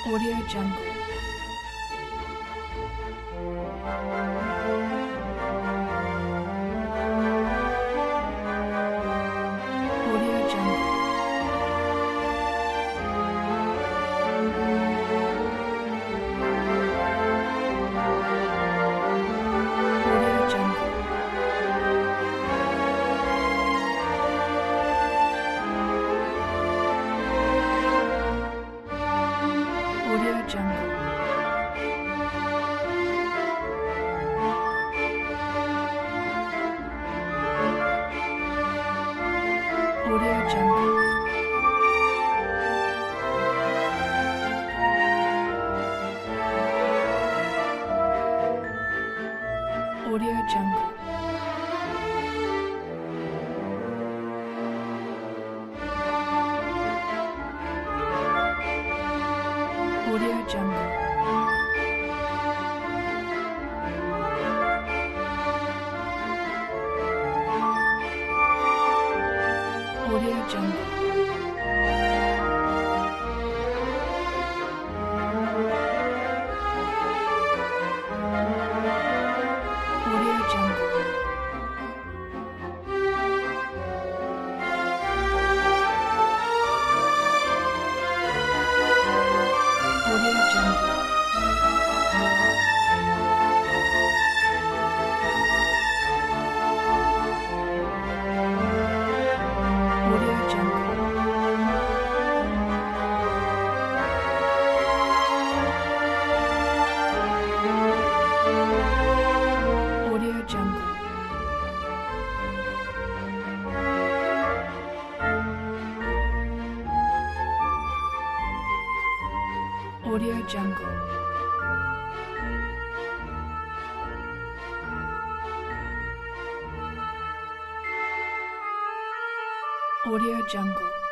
Audio Jungle. Audio Jungle. Audio Jungle. Audio Jungle. Audio Jungle. Audio Jungle. Audio Jungle. Audio Jungle. Audio Jungle. Audio Jungle. Audio Jungle. Audio Jungle. Audio Jungle. Audio Jungle.